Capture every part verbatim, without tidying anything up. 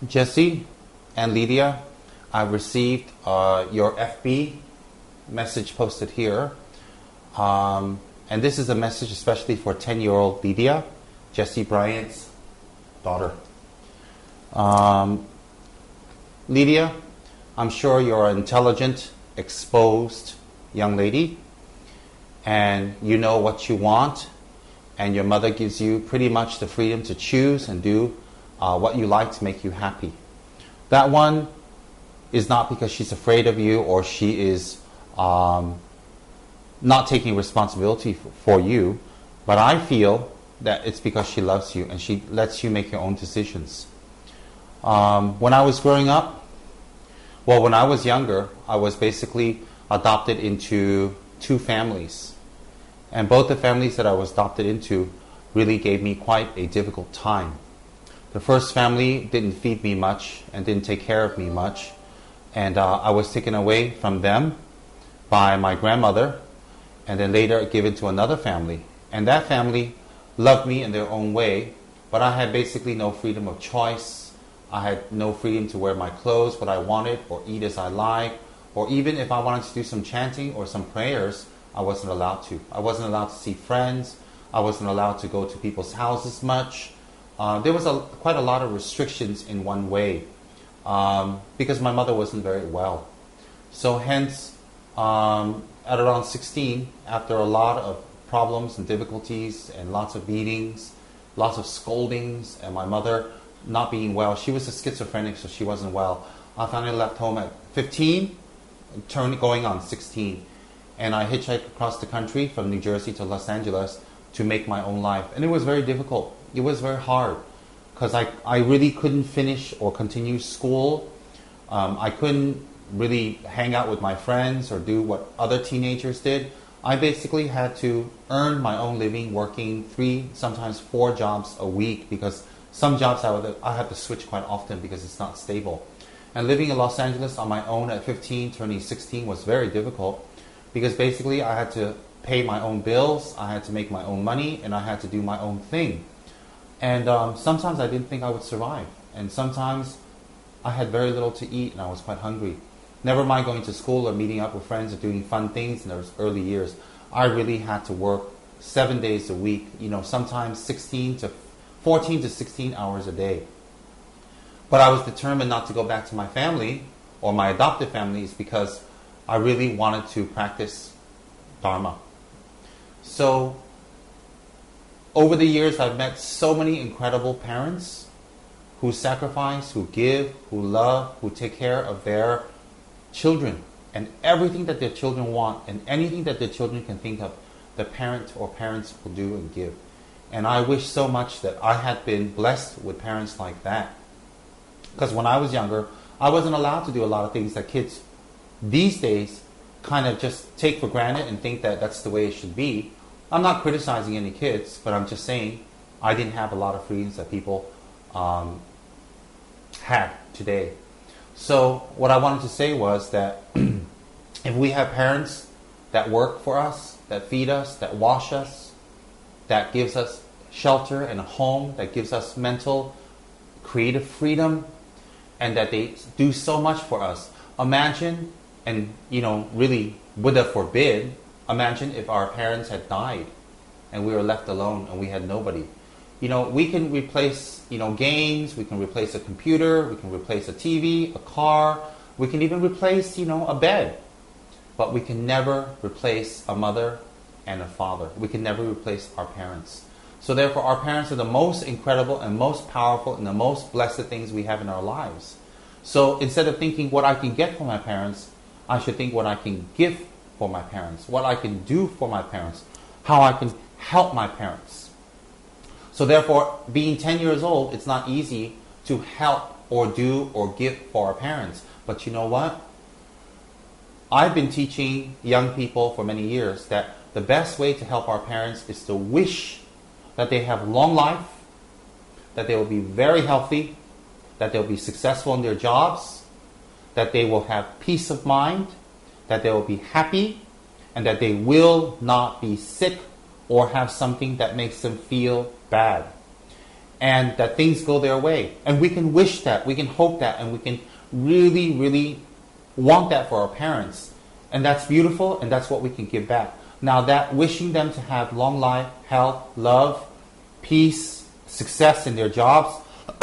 Jesse and Lydia, I received uh, your F B message posted here. Um, and this is a message especially for ten-year-old Lydia, Jesse Bryant's daughter. Um, Lydia, I'm sure you're an intelligent, exposed young lady, and you know what you want, and your mother gives you pretty much the freedom to choose and do uh, what you like to make you happy. That one is not because she's afraid of you or she is um, not taking responsibility for, for you, but I feel that it's because she loves you and she lets you make your own decisions. Um, when I was growing up, well, when I was younger, I was basically adopted into two families. And both the families that I was adopted into really gave me quite a difficult time. The first family didn't feed me much and didn't take care of me much. And uh, I was taken away from them by my grandmother and then later given to another family. And that family loved me in their own way, but I had basically no freedom of choice. I had no freedom to wear my clothes, what I wanted, or eat as I liked, or even if I wanted to do some chanting or some prayers, I wasn't allowed to. I wasn't allowed to see friends. I wasn't allowed to go to people's houses much. Uh, there was a, quite a lot of restrictions in one way um, because my mother wasn't very well. So hence, um, at around sixteen, after a lot of problems and difficulties and lots of beatings, lots of scoldings, and my mother not being well, she was a schizophrenic, so she wasn't well. I finally left home at fifteen, turn, going on sixteen. And I hitchhiked across the country from New Jersey to Los Angeles to make my own life. And it was very difficult. It was very hard because I, I really couldn't finish or continue school. Um, I couldn't really hang out with my friends or do what other teenagers did. I basically had to earn my own living working three, sometimes four jobs a week because some jobs I, would, I had to switch quite often because it's not stable. And living in Los Angeles on my own at fifteen, turning sixteen was very difficult. Because basically I had to pay my own bills, I had to make my own money, and I had to do my own thing. And um, sometimes I didn't think I would survive. And sometimes I had very little to eat and I was quite hungry. Never mind going to school or meeting up with friends or doing fun things in those early years. I really had to work seven days a week, you know, sometimes sixteen to fourteen to sixteen hours a day. But I was determined not to go back to my family or my adopted families because I really wanted to practice Dharma. So, over the years, I've met so many incredible parents who sacrifice, who give, who love, who take care of their children. And everything that their children want and anything that their children can think of, the parent or parents will do and give. And I wish so much that I had been blessed with parents like that. Because when I was younger, I wasn't allowed to do a lot of things that kids these days kind of just take for granted and think that that's the way it should be. I'm not criticizing any kids, but I'm just saying I didn't have a lot of freedoms that people um, had today. So what I wanted to say was that if we have parents that work for us, that feed us, that wash us, that gives us shelter and a home, that gives us mental, creative freedom, and that they do so much for us, imagine. And, you know, really, Buddha forbid, imagine if our parents had died and we were left alone and we had nobody. You know, we can replace, you know, games, we can replace a computer, we can replace a T V, a car, we can even replace, you know, a bed. But we can never replace a mother and a father. We can never replace our parents. So therefore, our parents are the most incredible and most powerful and the most blessed things we have in our lives. So instead of thinking what I can get from my parents, I should think what I can give for my parents, what I can do for my parents, how I can help my parents. So therefore, being ten years old, it's not easy to help or do or give for our parents. But you know what? I've been teaching young people for many years that the best way to help our parents is to wish that they have long life, that they will be very healthy, that they'll be successful in their jobs, that they will have peace of mind, that they will be happy, and that they will not be sick or have something that makes them feel bad. and that things go their way. And we can wish that, we can hope that, and we can really, really want that for our parents. And that's beautiful, and that's what we can give back. Now that wishing them to have long life, health, love, peace, success in their jobs,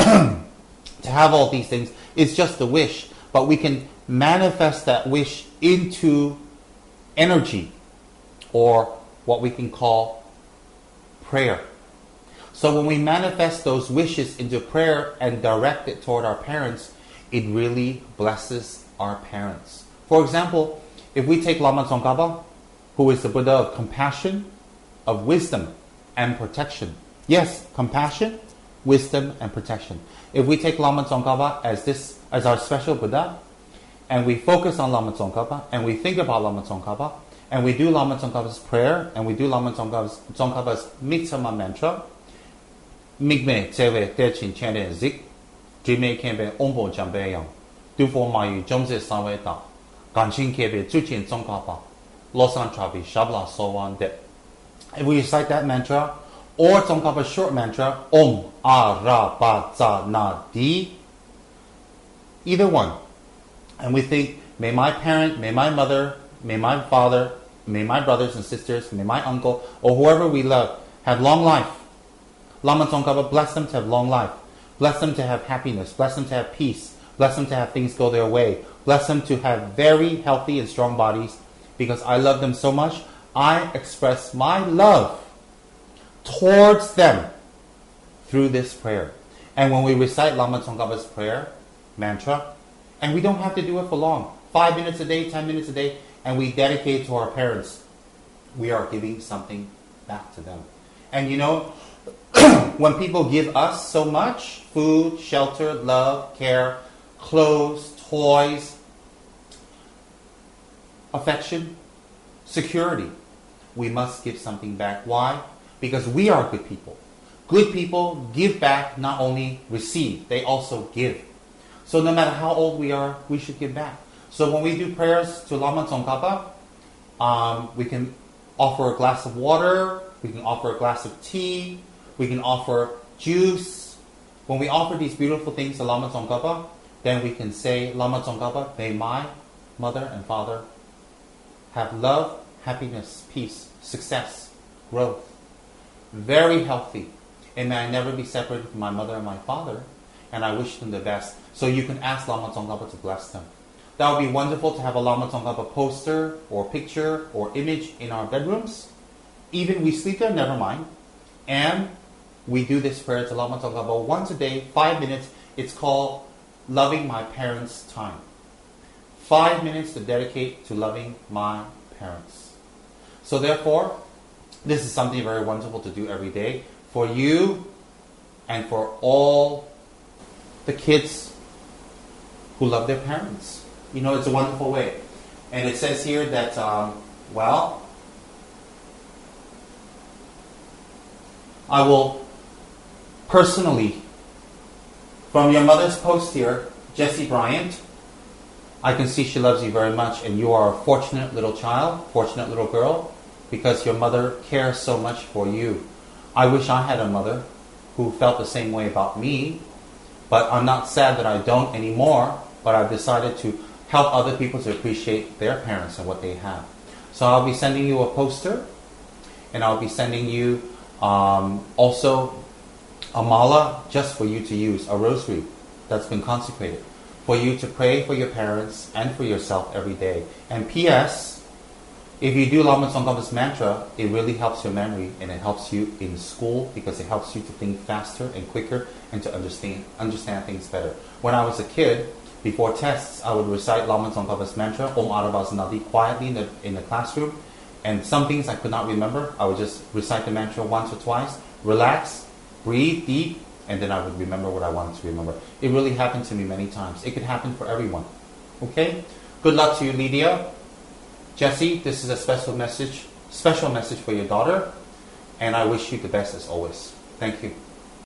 to have all these things, is just a wish. But we can manifest that wish into energy, or what we can call prayer. So when we manifest those wishes into prayer and direct it toward our parents, it really blesses our parents. For example, if we take Lama Tsongkhapa, who is the Buddha of compassion, of wisdom, and protection. Yes, compassion, wisdom, and protection. If we take Lama Tsongkhapa as this, as our special Buddha, and we focus on Lama Tsongkhapa, and we think about Lama Tsongkhapa, and we do Lama Tsongkhapa's prayer, and we do Lama Tsongkhapa's, Tsongkhapa's Mitsama mantra, Migme Tsewe Techin Chene Zik, Jime Kembe Ombo Jambe Yang, Dufo Mayu Jomze Sawe Da, Ganchin Kebe Zuchin Tsongkhapa, Losan Trabi Shabla Sowan De. If we recite that mantra, or Tsongkhapa's short mantra, Om A Ra Ba Za Na Di, either one, and we think, may my parent, may my mother, may my father, may my brothers and sisters, may my uncle, or whoever we love, have long life. Lama Tsongkhapa, bless them to have long life. Bless them to have happiness. Bless them to have peace. Bless them to have things go their way. Bless them to have very healthy and strong bodies. Because I love them so much, I express my love towards them through this prayer. And when we recite Lama Tsongkhapa's prayer, mantra, and we don't have to do it for long, five minutes a day, ten minutes a day, and we dedicate it to our parents, we are giving something back to them. And you know, when people give us so much, food, shelter, love, care, clothes, toys, affection, security, we must give something back. Why? Because we are good people. Good people give back, not only receive, they also give. So no matter how old we are, we should give back. So when we do prayers to Lama Tsongkhapa, um, we can offer a glass of water, we can offer a glass of tea, we can offer juice. When we offer these beautiful things to Lama Tsongkhapa, then we can say, Lama Tsongkhapa, may my mother and father have love, happiness, peace, success, growth, very healthy, and may I never be separated from my mother and my father, and I wish them the best. So you can ask Lama Tsongkhapa to bless them. That would be wonderful to have a Lama Tsongkhapa poster or picture or image in our bedrooms. Even we sleep there, never mind. And we do this prayer to Lama Tsongkhapa once a day, five minutes. It's called Loving My Parents' Time. Five minutes to dedicate to loving my parents. So therefore, this is something very wonderful to do every day for you and for all the kids who love their parents. You know, it's a wonderful way. And it says here that, um, well, I will personally, from your mother's post here, Jessie Bryant, I can see she loves you very much, and you are a fortunate little child, fortunate little girl, because your mother cares so much for you. I wish I had a mother who felt the same way about me, but I'm not sad that I don't anymore, but I've decided to help other people to appreciate their parents and what they have. So I'll be sending you a poster, and I'll be sending you um, also a mala just for you to use, a rosary that's been consecrated, for you to pray for your parents and for yourself every day. And P S, if you do Lama Tsongkhapa's mantra, it really helps your memory, and it helps you in school because it helps you to think faster and quicker and to understand understand things better. When I was a kid, before tests, I would recite Lama Tsongkhapa's mantra, Om Arabas Nadi, quietly in the, in the classroom. And some things I could not remember. I would just recite the mantra once or twice, relax, breathe deep, and then I would remember what I wanted to remember. It really happened to me many times. It could happen for everyone. Okay? Good luck to you, Lydia. Jessie, this is a special message, special message for your daughter, and I wish you the best as always. Thank you.